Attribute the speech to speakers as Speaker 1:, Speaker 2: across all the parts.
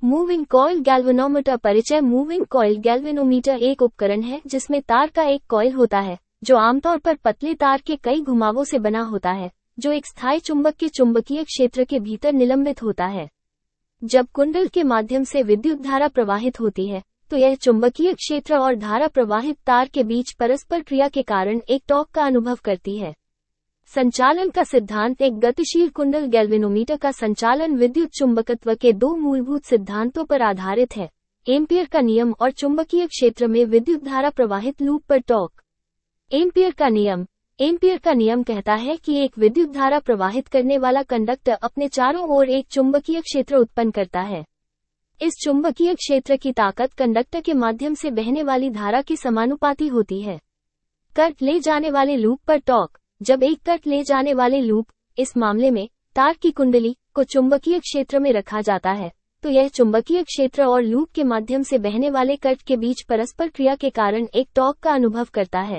Speaker 1: Moving coil galvanometer परिचय। Moving coil galvanometer एक उपकरण है जिसमें तार का एक कॉइल होता है जो आमतौर पर पतले तार के कई घुमावों से बना होता है, जो एक स्थायी चुंबक के चुंबकीय क्षेत्र के भीतर निलंबित होता है। जब कुंडल के माध्यम से विद्युत धारा प्रवाहित होती है, तो यह चुंबकीय क्षेत्र और धारा प्रवाहित तार के बीच परस्पर क्रिया के कारण एक टॉर्क का अनुभव करती है। संचालन का सिद्धांत। एक गतिशील कुंडल गैल्वेनोमीटर का संचालन विद्युत चुंबकत्व के दो मूलभूत सिद्धांतों पर आधारित है, एम्पीयर का नियम और चुंबकीय क्षेत्र में विद्युत धारा प्रवाहित लूप पर टॉर्क। एम्पीयर का नियम। एम्पीयर का नियम कहता है कि एक विद्युत धारा प्रवाहित करने वाला कंडक्टर अपने चारों ओर एक चुंबकीय क्षेत्र उत्पन्न करता है। इस चुंबकीय क्षेत्र की ताकत कंडक्टर के माध्यम से बहने वाली धारा के समानुपाती होती है। करंट ले जाने वाले लूप पर टॉर्क। जब एक करंट ले जाने वाले लूप, इस मामले में तार की कुंडली, को चुंबकीय क्षेत्र में रखा जाता है, तो यह चुंबकीय क्षेत्र और लूप के माध्यम से बहने वाले करंट के बीच परस्पर क्रिया के कारण एक टॉर्क का अनुभव करता है।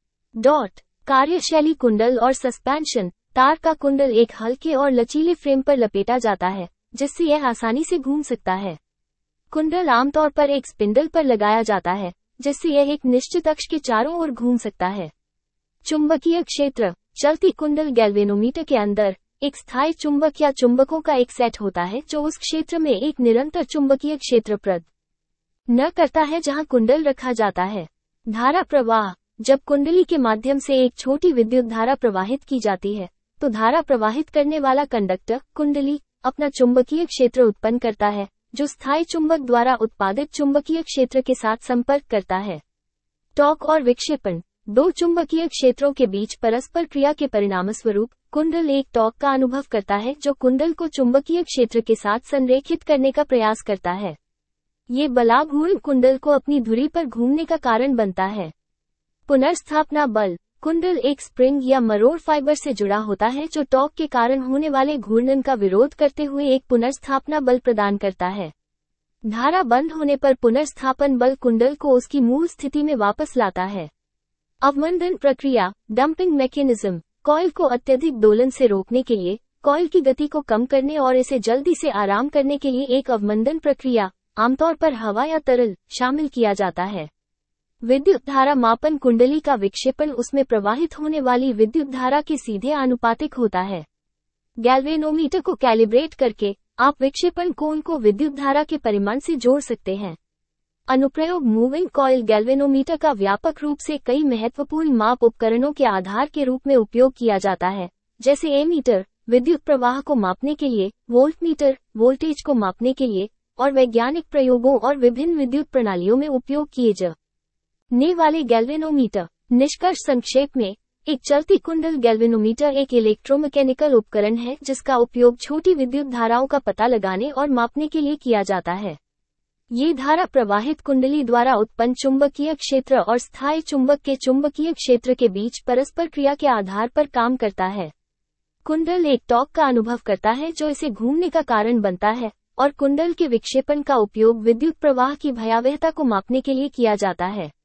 Speaker 1: डॉट कार्यशैली कुंडल और सस्पेंशन। तार का कुंडल एक हल्के और लचीले फ्रेम पर लपेटा जाता है जिससे यह आसानी से घूम सकता है। कुंडल आमतौर पर एक स्पिंडल पर लगाया जाता है जिससे यह एक निश्चित अक्ष के चारों ओर घूम सकता है। चुंबकीय क्षेत्र। चलती कुंडल गैल्वेनोमीटर के अंदर एक स्थायी चुंबक या चुंबकों का एक सेट होता है जो उस क्षेत्र में एक निरंतर चुंबकीय क्षेत्र प्रदान न करता है जहां कुंडल रखा जाता है। धारा प्रवाह। जब कुंडली के माध्यम से एक छोटी विद्युत धारा प्रवाहित की जाती है, तो धारा प्रवाहित करने वाला कंडक्टर, कुंडली, अपना चुंबकीय क्षेत्र उत्पन्न करता है जो स्थायी चुंबक द्वारा उत्पादित चुंबकीय क्षेत्र के साथ संपर्क करता है। टॉर्क और विक्षेपण। दो चुंबकीय क्षेत्रों के बीच परस्पर क्रिया के परिणामस्वरूप कुंडल एक टॉर्क का अनुभव करता है जो कुंडल को चुंबकीय क्षेत्र के साथ संरेखित करने का प्रयास करता है। ये बलाघूर्ण कुंडल को अपनी धुरी पर घूमने का कारण बनता है। पुनर्स्थापना बल। कुंडल एक स्प्रिंग या मरोड़ फाइबर से जुड़ा होता है जो टॉर्क के कारण होने वाले घूर्णन का विरोध करते हुए एक पुनर्स्थापना बल प्रदान करता है। धारा बंद होने पर पुनर्स्थापन बल कुंडल को उसकी मूल स्थिति में वापस लाता है। अवमंदन प्रक्रिया। Dumping mechanism. कॉइल को अत्यधिक दोलन से रोकने के लिए, कॉइल की गति को कम करने और इसे जल्दी से आराम करने के लिए एक अवमंदन प्रक्रिया, आमतौर पर हवा या तरल, शामिल किया जाता है। विद्युत धारा मापन। कुंडली का विक्षेपण उसमें प्रवाहित होने वाली विद्युत धारा के सीधे आनुपातिक होता है। गैल्वेनोमीटर को कैलिब्रेट करके आप विक्षेपण कोण को विद्युत धारा के परिमाण से जोड़ सकते हैं। अनुप्रयोग। मूविंग कॉइल गैल्वेनोमीटर का व्यापक रूप से कई महत्वपूर्ण माप उपकरणों के आधार के रूप में उपयोग किया जाता है, जैसे एमीटर, विद्युत प्रवाह को मापने के लिए, वोल्टमीटर, वोल्टेज को मापने के लिए, और वैज्ञानिक प्रयोगों और विभिन्न विद्युत प्रणालियों में उपयोग किए जाने वाले गैल्वेनोमीटर। निष्कर्ष संक्षेप में, एक चलती कुंडल गैल्वेनोमीटर एक इलेक्ट्रोमैकेनिकल उपकरण है जिसका उपयोग छोटी विद्युत धाराओं का पता लगाने और मापने के लिए किया जाता है। ये धारा प्रवाहित कुंडली द्वारा उत्पन्न चुंबकीय क्षेत्र और स्थायी चुंबक के चुंबकीय क्षेत्र के बीच परस्पर क्रिया के आधार पर काम करता है। कुंडल एक टॉर्क का अनुभव करता है जो इसे घूमने का कारण बनता है, और कुंडल के विक्षेपण का उपयोग विद्युत प्रवाह की भयावहता को मापने के लिए किया जाता है।